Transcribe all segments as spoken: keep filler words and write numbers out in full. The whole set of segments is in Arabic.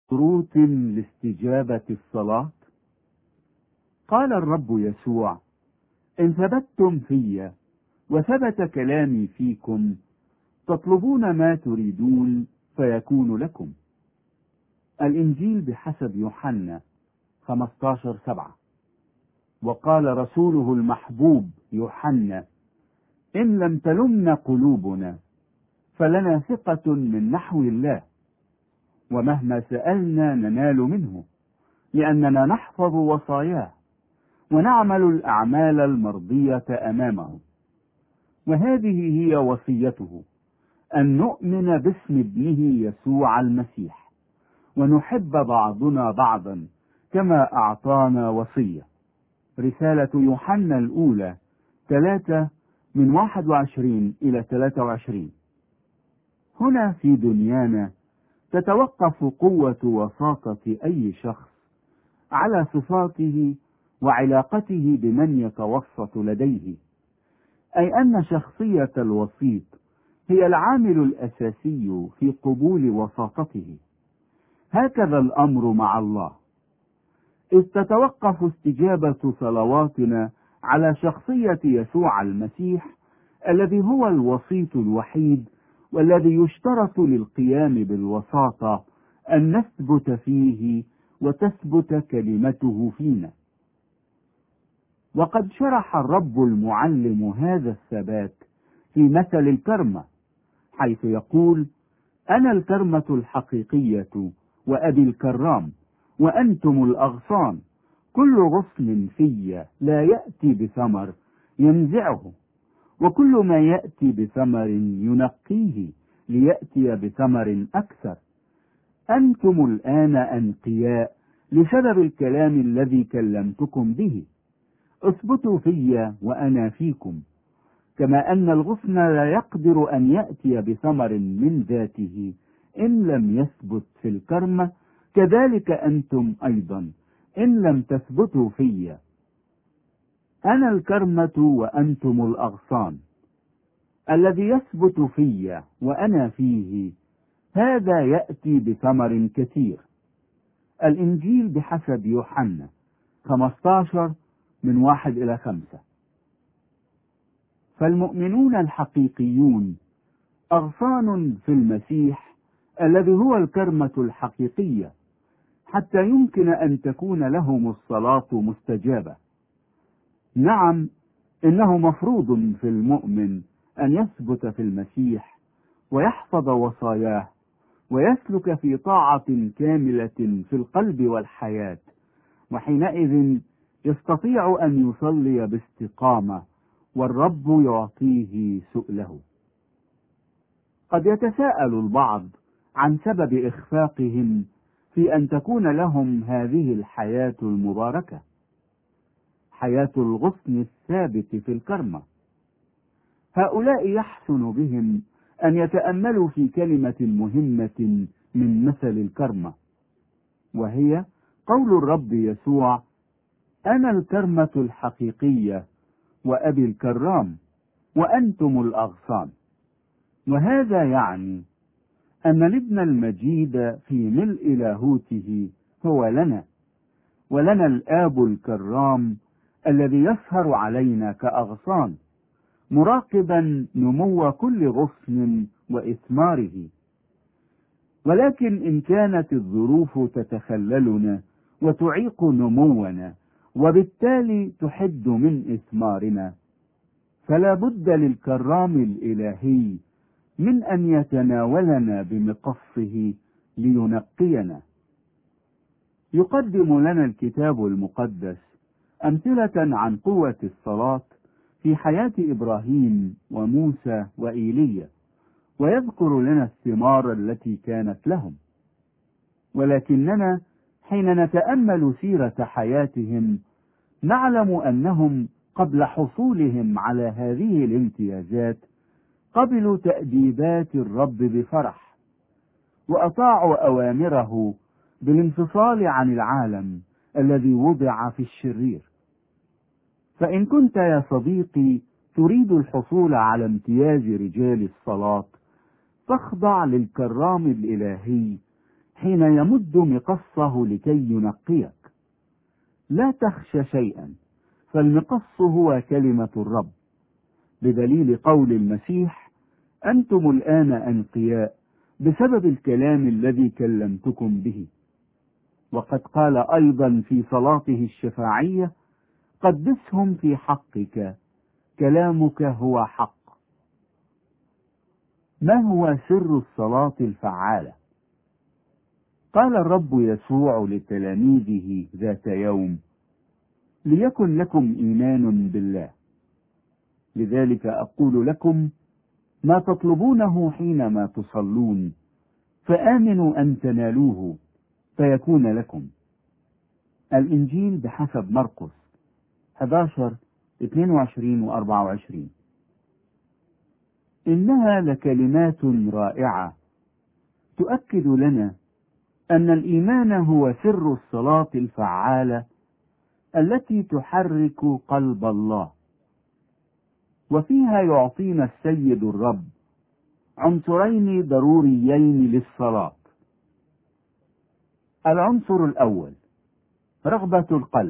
شروط لاستجابة الصلاة. قال الرب يسوع: إن ثبتتم في وثبت كلامي فيكم تطلبون ما تريدون فيكون لكم. الإنجيل بحسب يوحنا خمسة عشر سبعة. وقال رسوله المحبوب يوحنا: إن لم تلمنا قلوبنا فلنا ثقة من نحو الله، ومهما سألنا ننال منه، لأننا نحفظ وصاياه ونعمل الأعمال المرضية أمامه. وهذه هي وصيته، أن نؤمن باسم ابنه يسوع المسيح، ونحب بعضنا بعضا كما أعطانا وصية. رسالة يوحنا الأولى ثلاثة من واحد وعشرين إلى ثلاثة وعشرين. هنا في دنيانا تتوقف قوة وساطة أي شخص على صفاته وعلاقته بمن يتوسط لديه، أي أن شخصية الوسيط هي العامل الأساسي في قبول وساطته. هكذا الأمر مع الله، إذ تتوقف استجابة صلواتنا على شخصية يسوع المسيح الذي هو الوسيط الوحيد، والذي يشترط للقيام بالوساطة أن نثبت فيه وتثبت كلمته فينا. وقد شرح الرب المعلم هذا الثبات في مثل الكرمة، حيث يقول: أنا الكرمة الحقيقية وأبي الكرام وأنتم الأغصان، كل غصن في لا يأتي بثمر ينزعه، وكل ما يأتي بثمر ينقيه ليأتي بثمر أكثر. أنتم الآن أنقياء لسبب الكلام الذي كلمتكم به. اثبتوا في وأنا فيكم، كما أن الغصن لا يقدر أن يأتي بثمر من ذاته إن لم يثبت في الكرمة، كذلك أنتم أيضا إن لم تثبتوا في. أنا الكرمة وأنتم الأغصان، الذي يثبت في وأنا فيه هذا يأتي بثمر كثير. الإنجيل بحسب يوحنا خمسة عشر من واحد إلى خمسة. فالمؤمنون الحقيقيون أغصان في المسيح الذي هو الكرمة الحقيقية، حتى يمكن أن تكون لهم الصلاة مستجابة. نعم، إنه مفروض في المؤمن أن يثبت في المسيح ويحفظ وصاياه ويسلك في طاعة كاملة في القلب والحياة، وحينئذ يستطيع أن يصلي باستقامة والرب يعطيه سؤله. قد يتساءل البعض عن سبب إخفاقهم في أن تكون لهم هذه الحياة المباركة، حياة الغصن الثابت في الكرمة. هؤلاء يحسن بهم أن يتأملوا في كلمة مهمة من مثل الكرمة، وهي قول الرب يسوع: أنا الكرمة الحقيقية وأبي الكرام وأنتم الأغصان. وهذا يعني أن الابن المجيد في ملء لاهوته هو لنا، ولنا الآب الكرام الذي يسهر علينا كأغصان، مراقبا نمو كل غصن وإثماره. ولكن إن كانت الظروف تتخللنا وتعيق نمونا، وبالتالي تحد من إثمارنا، فلا بد للكرام الإلهي من أن يتناولنا بمقصه لينقينا. يقدم لنا الكتاب المقدس أمثلة عن قوة الصلاة في حياة إبراهيم وموسى وإيليا، ويذكر لنا الثمار التي كانت لهم. ولكننا حين نتأمل سيرة حياتهم نعلم أنهم قبل حصولهم على هذه الامتيازات قبلوا تأديبات الرب بفرح، وأطاعوا أوامره بالانفصال عن العالم الذي وضع في الشرير. فإن كنت يا صديقي تريد الحصول على امتياز رجال الصلاة، فاخضع للكرام الإلهي حين يمد مقصه لكي ينقيك. لا تخشى شيئا، فالمقص هو كلمة الرب، بدليل قول المسيح: أنتم الآن أنقياء بسبب الكلام الذي كلمتكم به. وقد قال أيضا في صلاته الشفاعية: قدسهم في حقك، كلامك هو حق. ما هو سر الصلاة الفعالة؟ قال الرب يسوع لتلاميذه ذات يوم: ليكن لكم إيمان بالله، لذلك أقول لكم ما تطلبونه حينما تصلون، فآمنوا أن تنالوه فيكون لكم. الإنجيل بحسب مرقس أحد عشر اثنين وعشرين و أربعة وعشرين. إنها لكلمات رائعة تؤكد لنا أن الإيمان هو سر الصلاة الفعالة التي تحرك قلب الله، وفيها يعطينا السيد الرب عنصرين ضروريين للصلاة. العنصر الأول رغبة القلب.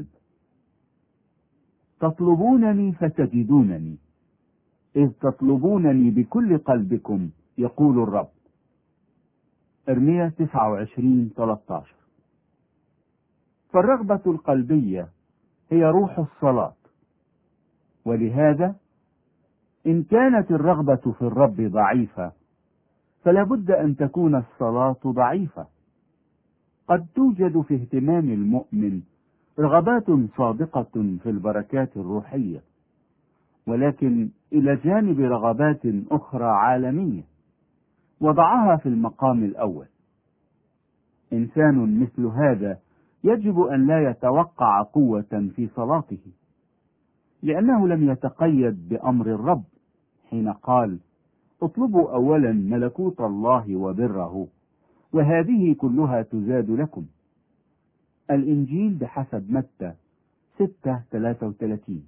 تطلبونني فتجدونني، إذ تطلبونني بكل قلبكم، يقول الرب. إرميا تسعة وعشرين ثلاثة عشر. فالرغبة القلبية هي روح الصلاة، ولهذا إن كانت الرغبة في الرب ضعيفة فلا بد أن تكون الصلاة ضعيفة. قد توجد في اهتمام المؤمن رغبات صادقة في البركات الروحية، ولكن إلى جانب رغبات أخرى عالمية وضعها في المقام الأول. إنسان مثل هذا يجب أن لا يتوقع قوة في صلاته، لأنه لم يتقيد بأمر الرب حين قال: اطلبوا أولا ملكوت الله وبره، وهذه كلها تزاد لكم. الإنجيل بحسب متى ستة ثلاثة وثلاثين.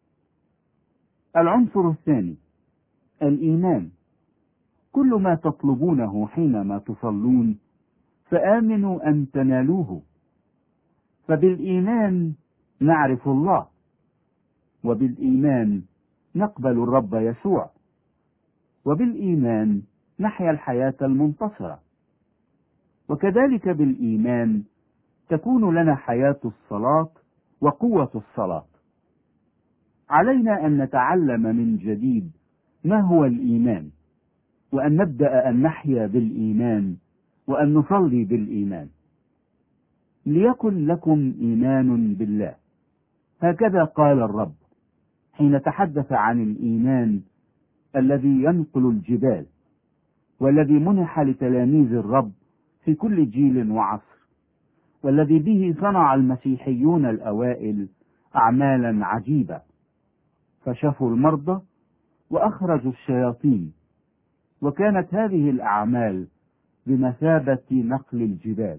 العنصر الثاني الإيمان. كل ما تطلبونه حينما تصلون فآمنوا أن تنالوه. فبالإيمان نعرف الله، وبالإيمان نقبل الرب يسوع، وبالإيمان نحيا الحياة المنتصرة، وكذلك بالإيمان تكون لنا حياة الصلاة وقوة الصلاة. علينا أن نتعلم من جديد ما هو الإيمان، وأن نبدأ أن نحيا بالإيمان، وأن نصلي بالإيمان. ليكن لكم إيمان بالله، هكذا قال الرب حين تحدث عن الإيمان الذي ينقل الجبال، والذي منح لتلاميذ الرب في كل جيل وعصر، والذي به صنع المسيحيون الأوائل أعمالا عجيبة، فشفوا المرضى وأخرجوا الشياطين، وكانت هذه الأعمال بمثابة نقل الجبال.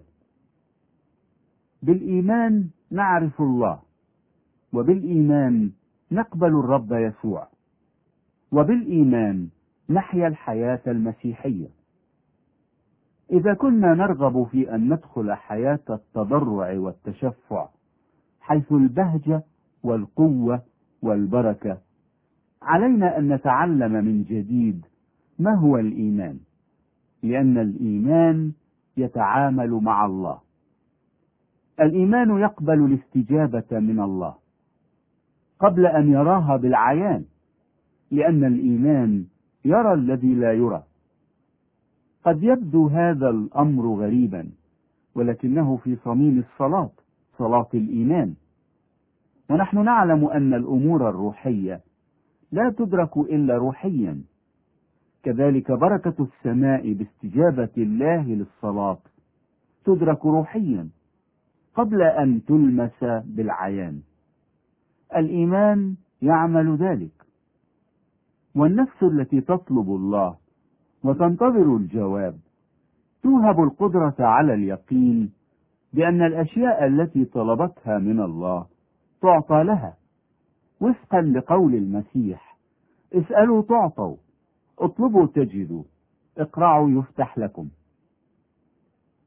بالإيمان نعرف الله، وبالإيمان نقبل الرب يسوع، وبالإيمان نحيا الحياة المسيحية. إذا كنا نرغب في أن ندخل حياة التضرع والتشفع حيث البهجة والقوة والبركة، علينا أن نتعلم من جديد ما هو الإيمان، لأن الإيمان يتعامل مع الله. الإيمان يقبل الاستجابة من الله قبل أن يراها بالعيان، لأن الإيمان يرى الذي لا يرى. قد يبدو هذا الأمر غريبا، ولكنه في صميم الصلاة، صلاة الإيمان. ونحن نعلم أن الأمور الروحية لا تدرك إلا روحيا. كذلك بركة السماء باستجابة الله للصلاة تدرك روحيا قبل أن تلمس بالعيان. الإيمان يعمل ذلك، والنفس التي تطلب الله وتنتظر الجواب توهب القدرة على اليقين بأن الأشياء التي طلبتها من الله تعطى لها، وفقا لقول المسيح: اسألوا تعطوا، اطلبوا تجدوا، اقرعوا يفتح لكم.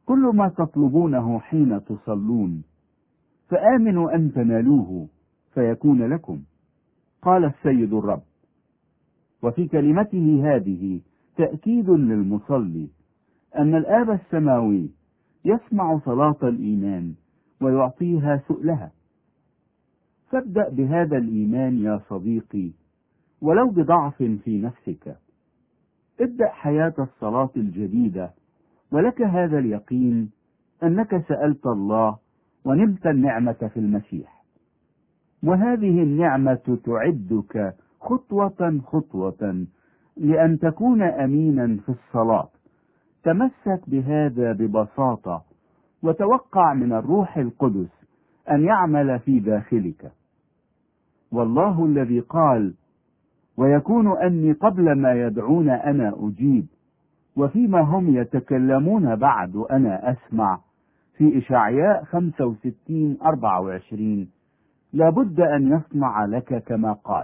كل ما تطلبونه حين تصلون فآمنوا أن تنالوه فيكون لكم، قال السيد الرب. وفي كلمته هذه تأكيد للمصلي أن الآب السماوي يسمع صلاة الإيمان ويعطيها سؤلها. فابدأ بهذا الإيمان يا صديقي ولو بضعف في نفسك. ابدأ حياة الصلاة الجديدة ولك هذا اليقين أنك سألت الله ونلت النعمة في المسيح، وهذه النعمة تعدك خطوة خطوة لأن تكون أمينا في الصلاة. تمسك بهذا ببساطة وتوقع من الروح القدس أن يعمل في داخلك. والله الذي قال: ويكون أني قبل ما يدعون أنا أجيب، وفيما هم يتكلمون بعد أنا أسمع، في إشعياء خمسة وستين أربعة وعشرين، لابد أن يصنع لك كما قال.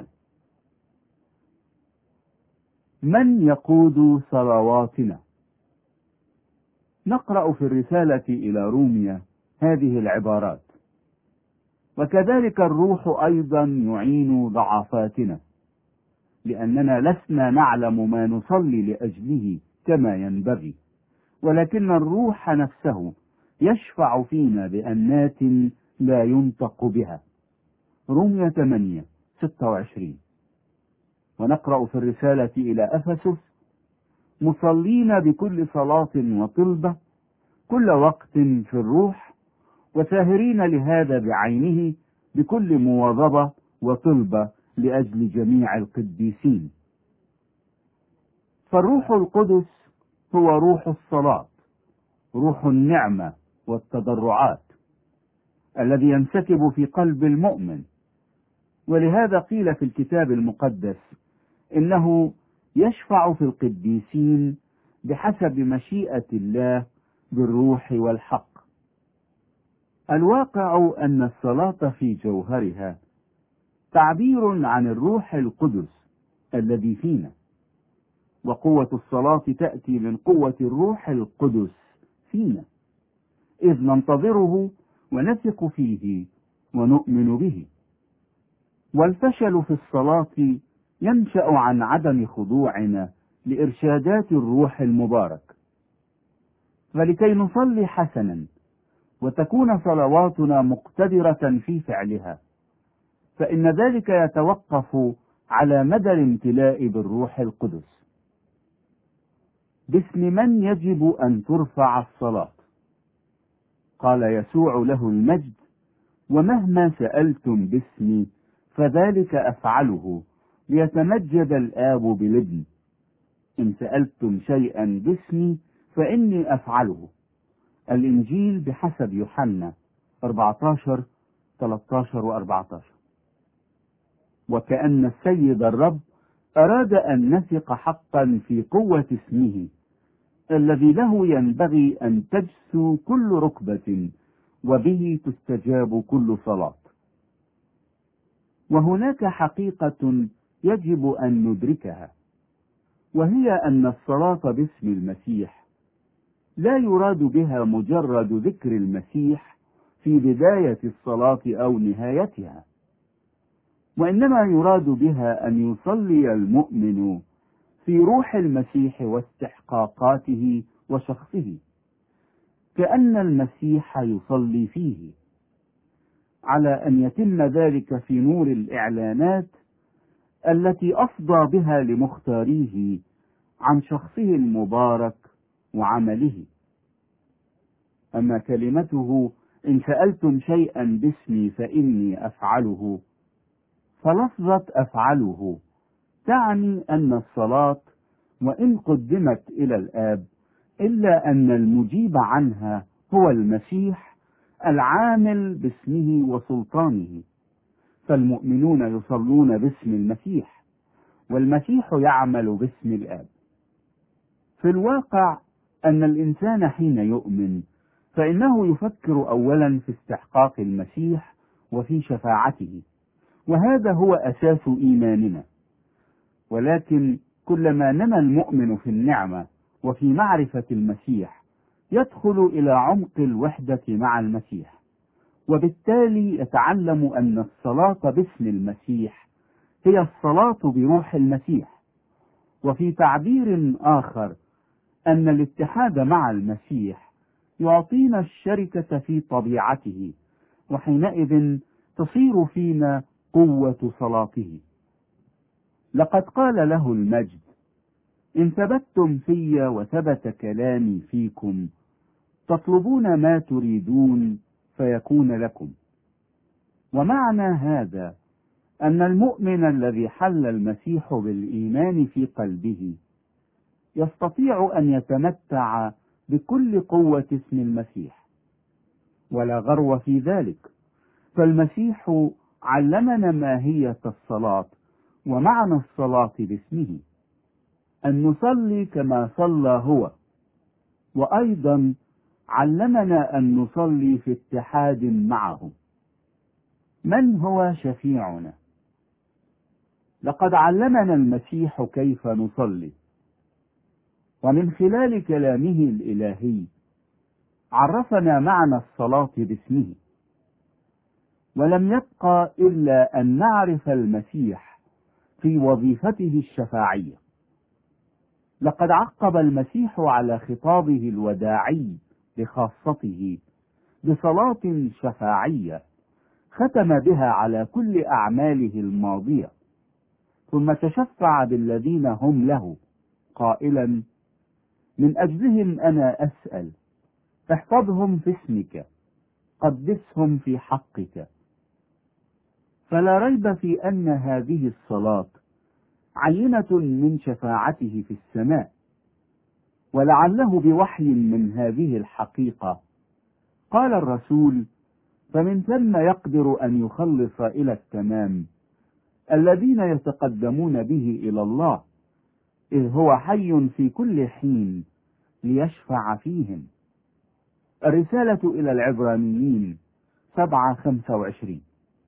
من يقود صلواتنا؟ نقرأ في الرسالة إلى روميا هذه العبارات: وكذلك الروح أيضا يعين ضعفاتنا، لأننا لسنا نعلم ما نصلي لأجله كما ينبغي، ولكن الروح نفسه يشفع فينا بأنات لا ينطق بها. روميا ثمانية ستة وعشرين. ونقرأ في الرسالة إلى أفسس: مصلين بكل صلاة وطلبة كل وقت في الروح، وساهرين لهذا بعينه بكل مواظبة وطلبة لأجل جميع القديسين. فالروح القدس هو روح الصلاة، روح النعمة والتضرعات، الذي ينسكب في قلب المؤمن. ولهذا قيل في الكتاب المقدس إنه يشفع في القديسين بحسب مشيئة الله بالروح والحق. الواقع أن الصلاة في جوهرها تعبير عن الروح القدس الذي فينا، وقوة الصلاة تأتي من قوة الروح القدس فينا، إذ ننتظره ونثق فيه ونؤمن به. والفشل في الصلاة ينشأ عن عدم خضوعنا لإرشادات الروح المبارك. فلكي نصلي حسنا وتكون صلواتنا مقتدرة في فعلها، فإن ذلك يتوقف على مدى الامتلاء بالروح القدس. باسم من يجب أن ترفع الصلاة؟ قال يسوع له المجد: ومهما سألتم باسمي فذلك أفعله ليتمجد الآب بالابن. إن سألتم شيئا باسمي فإني أفعله. الإنجيل بحسب يوحنا أربعة عشر ثلاثة عشر وأربعة عشر. وكأن السيد الرب أراد أن نثق حقا في قوة اسمه الذي له ينبغي أن تجسو كل ركبة وبه تستجاب كل صلاة. وهناك حقيقة يجب أن ندركها، وهي أن الصلاة باسم المسيح لا يراد بها مجرد ذكر المسيح في بداية الصلاة أو نهايتها، وإنما يراد بها أن يصلي المؤمن في روح المسيح واستحقاقاته وشخصه، كأن المسيح يصلي فيه، على أن يتم ذلك في نور الإعلانات التي أفضى بها لمختاريه عن شخصه المبارك وعمله. أما كلمته إن سألتم شيئا باسمي فإني أفعله، فلفظة أفعله تعني أن الصلاة وإن قدمت إلى الآب إلا أن المجيب عنها هو المسيح العامل باسمه وسلطانه. فالمؤمنون يصلون باسم المسيح، والمسيح يعمل باسم الآب. في الواقع أن الإنسان حين يؤمن فإنه يفكر أولا في استحقاق المسيح وفي شفاعته، وهذا هو أساس إيماننا. ولكن كلما نمى المؤمن في النعمة وفي معرفة المسيح يدخل إلى عمق الوحدة مع المسيح، وبالتالي يتعلم أن الصلاة باسم المسيح هي الصلاة بروح المسيح، وفي تعبير آخر أن الاتحاد مع المسيح يعطينا الشركة في طبيعته، وحينئذ تصير فينا قوة صلاته. لقد قال له المجد: إن ثبتتم في وثبت كلامي فيكم تطلبون ما تريدون فيكون لكم. ومعنى هذا أن المؤمن الذي حل المسيح بالإيمان في قلبه يستطيع أن يتمتع بكل قوة اسم المسيح، ولا غرو في ذلك، فالمسيح علمنا ماهية الصلاة ومعنى الصلاة باسمه، أن نصلي كما صلى هو، وأيضا علمنا أن نصلي في اتحاد معه. من هو شفيعنا؟ لقد علمنا المسيح كيف نصلي، ومن خلال كلامه الإلهي عرفنا معنى الصلاة باسمه، ولم يبقى إلا أن نعرف المسيح في وظيفته الشفاعية. لقد عقب المسيح على خطابه الوداعي بخاصته بصلاة شفاعية ختم بها على كل أعماله الماضية، ثم تشفع بالذين هم له قائلا: من أجلهم أنا أسأل، احفظهم في اسمك، قدسهم في حقك. فلا ريب في أن هذه الصلاة عينة من شفاعته في السماء، ولعله بوحي من هذه الحقيقة قال الرسول: فمن ثم يقدر أن يخلص إلى التمام الذين يتقدمون به إلى الله، إذ هو حي في كل حين ليشفع فيهم. الرسالة إلى العبرانيين سبعة خمسة وعشرين.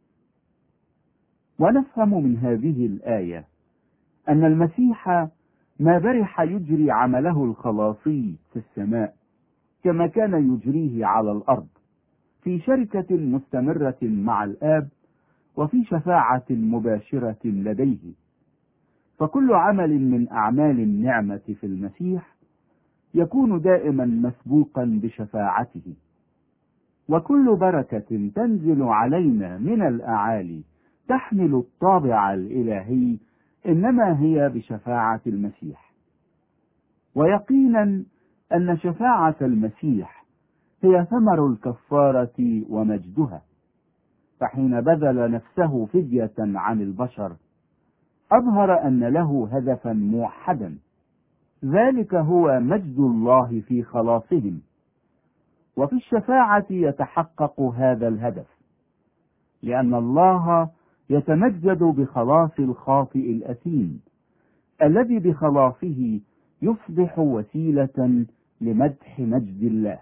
ونفهم من هذه الآية أن المسيح ما برح يجري عمله الخلاصي في السماء كما كان يجريه على الأرض، في شركة مستمرة مع الآب وفي شفاعة مباشرة لديه. فكل عمل من أعمال النعمة في المسيح يكون دائما مسبوقا بشفاعته، وكل بركة تنزل علينا من الأعالي تحمل الطابع الإلهي إنما هي بشفاعة المسيح. ويقينا أن شفاعة المسيح هي ثمر الكفارة ومجدها، فحين بذل نفسه فدية عن البشر أظهر أن له هدفا موحدا، ذلك هو مجد الله في خلاصهم، وفي الشفاعة يتحقق هذا الهدف، لأن الله يتمجد بخلاص الخاطئ الأثيم الذي بخلاصه يصبح وسيلة لمدح مجد الله.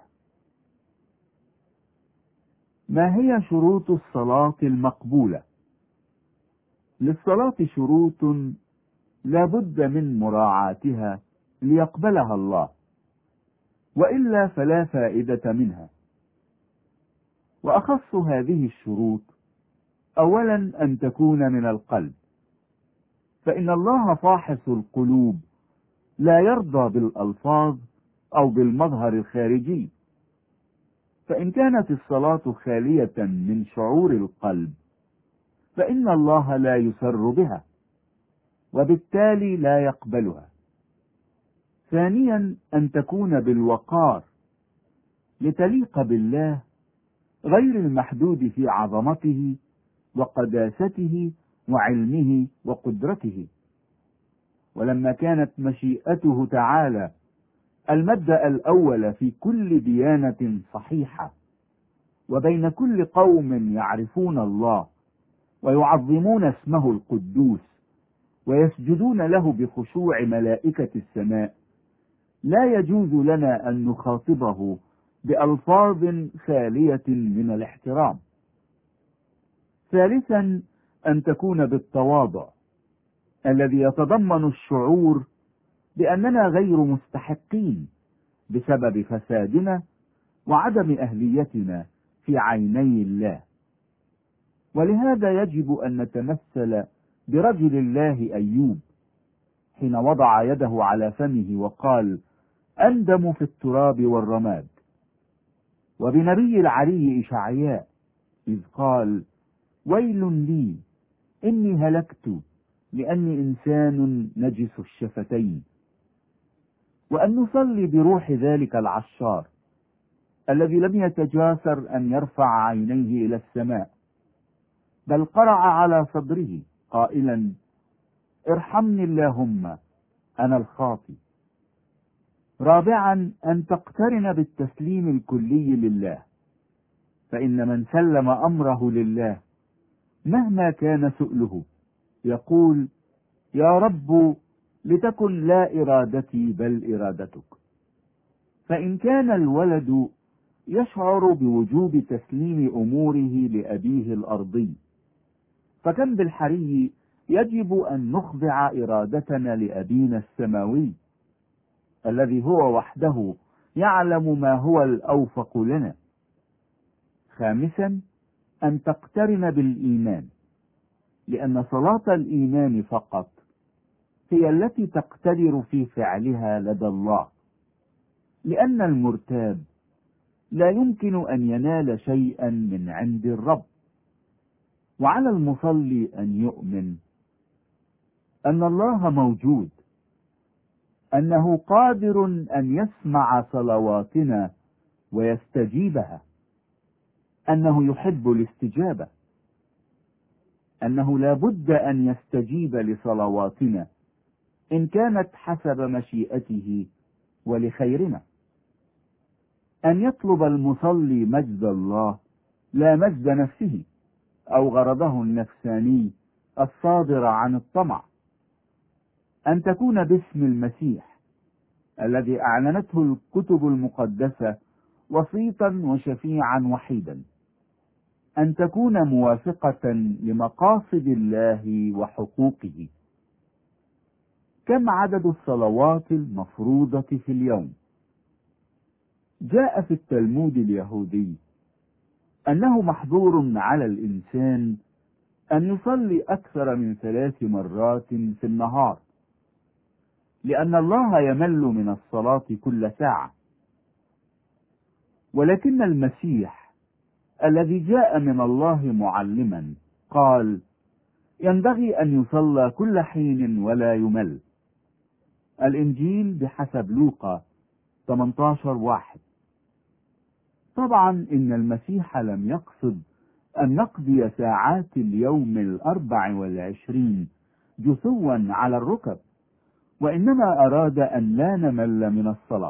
ما هي شروط الصلاة المقبولة؟ للصلاة شروط لا بد من مراعاتها ليقبلها الله، وإلا فلا فائدة منها. وأخص هذه الشروط: أولا أن تكون من القلب، فإن الله فاحص القلوب لا يرضى بالألفاظ أو بالمظهر الخارجي، فإن كانت الصلاة خالية من شعور القلب فإن الله لا يسر بها، وبالتالي لا يقبلها. ثانيا أن تكون بالوقار لتليق بالله غير المحدود في عظمته وقداسته وعلمه وقدرته. ولما كانت مشيئته تعالى المبدأ الأول في كل ديانة صحيحة، وبين كل قوم يعرفون الله ويعظمون اسمه القدوس ويسجدون له بخشوع ملائكة السماء، لا يجوز لنا أن نخاطبه بألفاظ خالية من الاحترام. ثالثا أن تكون بالتواضع الذي يتضمن الشعور بأننا غير مستحقين بسبب فسادنا وعدم أهليتنا في عيني الله. ولهذا يجب أن نتمثل برجل الله أيوب حين وضع يده على فمه وقال: أندم في التراب والرماد. وبنبي العلي إشعياء إذ قال: ويل لي إني هلكت لأني إنسان نجس الشفتين. وأن نصلي بروح ذلك العشار الذي لم يتجاسر أن يرفع عينيه إلى السماء، بل قرع على صدره قائلا: ارحمني اللهم أنا الخاطي. رابعا، أن تقترن بالتسليم الكلي لله، فإن من سلم أمره لله مهما كان سؤله يقول: يا رب لتكن لا إرادتي بل إرادتك. فإن كان الولد يشعر بوجوب تسليم أموره لأبيه الأرضي، فكم بالحري يجب أن نخضع إرادتنا لأبينا السماوي الذي هو وحده يعلم ما هو الأوفق لنا. خامسا، أن تقترن بالإيمان، لأن صلاة الإيمان فقط هي التي تقتدر في فعلها لدى الله، لأن المرتاب لا يمكن أن ينال شيئا من عند الرب. وعلى المصلي أن يؤمن أن الله موجود، أنه قادر أن يسمع صلواتنا ويستجيبها، أنه يحب الاستجابة، أنه لا بد أن يستجيب لصلواتنا إن كانت حسب مشيئته ولخيرنا، أن يطلب المصلي مجد الله لا مجد نفسه أو غرضه النفساني الصادر عن الطمع، أن تكون باسم المسيح الذي أعلنته الكتب المقدسة وسيطا وشفيعا وحيدا، أن تكون موافقة لمقاصد الله وحقوقه. كم عدد الصلوات المفروضة في اليوم؟ جاء في التلمود اليهودي أنه محظور على الإنسان أن يصلي أكثر من ثلاث مرات في النهار، لأن الله يمل من الصلاة كل ساعة. ولكن المسيح الذي جاء من الله معلما قال: ينبغي أن يصلى كل حين ولا يمل. الإنجيل بحسب لوقا ثمانية عشر واحد. طبعا إن المسيح لم يقصد أن نقضي ساعات اليوم الأربع والعشرين جثوا على الركب، وإنما أراد أن لا نمل من الصلاة.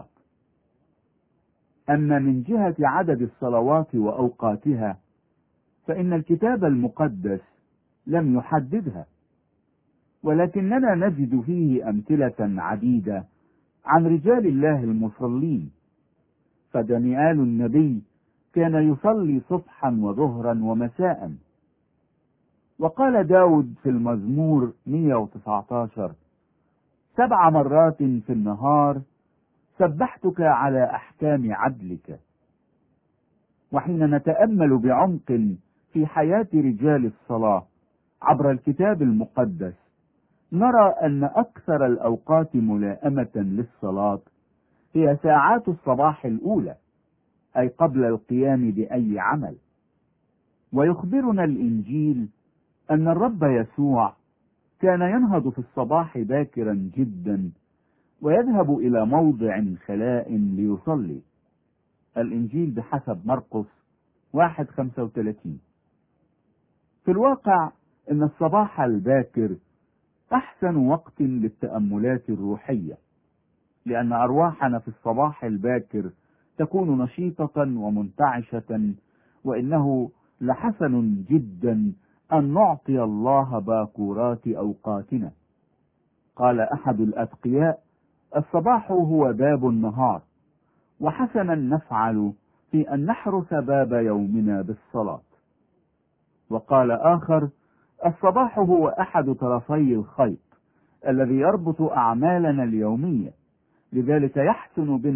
أما من جهة عدد الصلوات وأوقاتها فإن الكتاب المقدس لم يحددها، ولكننا نجد فيه أمثلة عديدة عن رجال الله المصلين. فدانيال النبي كان يصلي صبحا وظهرا ومساء. وقال داود في المزمور مئة وتسعة عشر: سبع مرات في النهار سبحتك على أحكام عدلك. وحين نتأمل بعمق في حياة رجال الصلاة عبر الكتاب المقدس نرى أن أكثر الأوقات ملائمة للصلاة هي ساعات الصباح الأولى، أي قبل القيام بأي عمل. ويخبرنا الإنجيل أن الرب يسوع كان ينهض في الصباح باكرا جدا ويذهب إلى موضع خلاء ليصلي. الإنجيل بحسب مرقس واحد خمسة وثلاثين. في الواقع إن الصباح الباكر أحسن وقت للتأملات الروحية، لأن أرواحنا في الصباح الباكر تكون نشيطة ومنتعشة، وإنه لحسن جدا أن نعطي الله باكورات أوقاتنا. قال أحد الأتقياء: الصباح هو باب النهار، وحسنا نفعل في أن نحرس باب يومنا بالصلاة. وقال آخر: الصباح هو أحد طرفي الخيط الذي يربط أعمالنا اليومية، لذلك يحسن بنا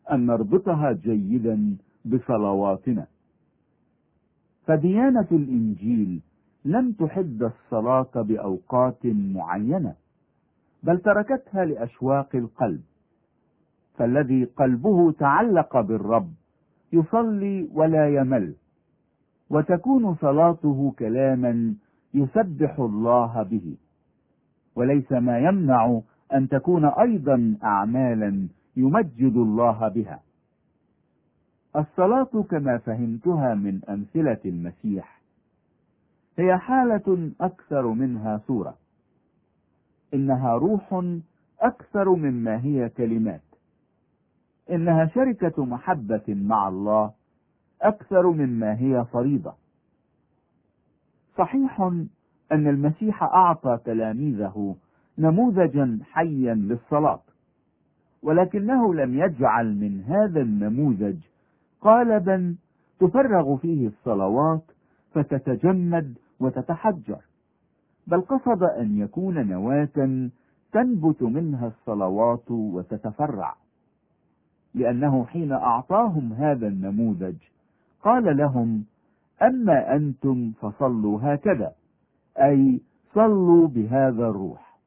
أن نربطها جيدا بصلواتنا. فديانة الإنجيل لم تحد الصلاة بأوقات معينة، بل تركتها لأشواق القلب، فالذي قلبه تعلق بالرب يصلي ولا يمل، وتكون صلاته كلاما يسبح الله به، وليس ما يمنع أن تكون أيضا أعمالا يمجد الله بها. الصلاة كما فهمتها من أمثلة المسيح هي حالة أكثر منها صورة، إنها روح أكثر مما هي كلمات، إنها شركة محبة مع الله أكثر مما هي فريضة. صحيح أن المسيح أعطى تلاميذه نموذجا حيا للصلاة، ولكنه لم يجعل من هذا النموذج قالبا تفرغ فيه الصلوات فتتجمد وتتحجر، بل قصد أن يكون نواة تنبت منها الصلوات وتتفرع، لأنه حين أعطاهم هذا النموذج قال لهم: أما أنتم فصلوا هكذا، أي صلوا بهذا الروح.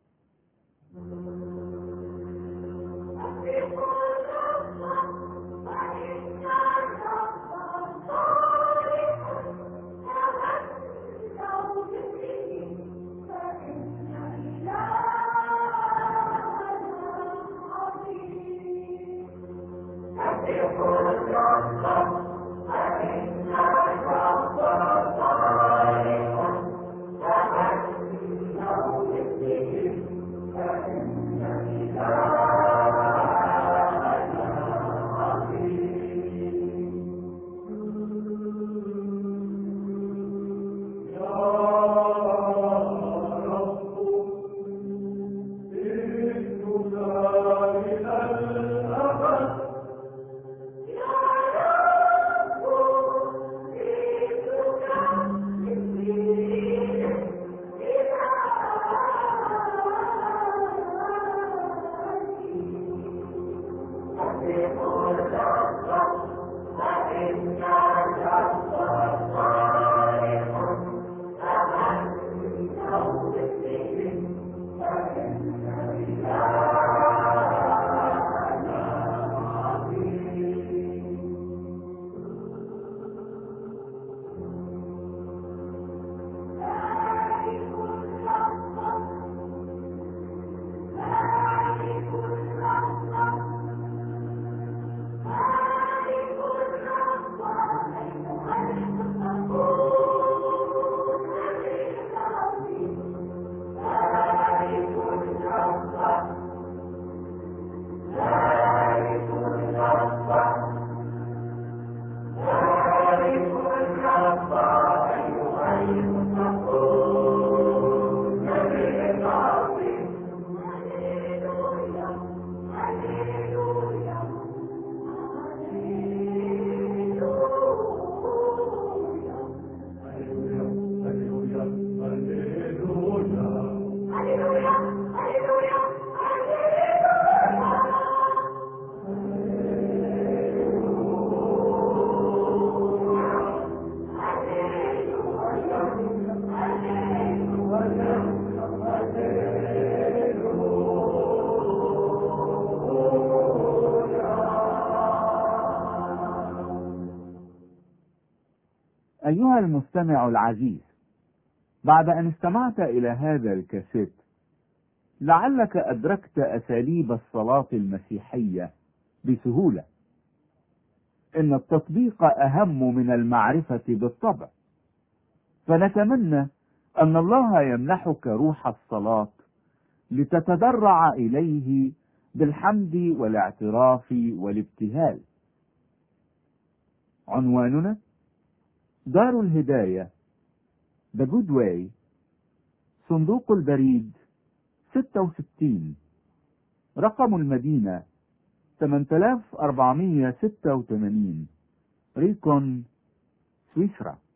أيها المستمع العزيز، بعد أن استمعت إلى هذا الكاسيت لعلك أدركت أساليب الصلاة المسيحية بسهولة. إن التطبيق أهم من المعرفة بالطبع، فنتمنى أن الله يمنحك روح الصلاة لتتضرع إليه بالحمد والاعتراف والابتهال. عنواننا: دار الهداية، The Good Way، صندوق البريد ستة وستين، رقم المدينة ثمانية آلاف وأربعمائة وستة وثمانين، ريكون، سويسرا.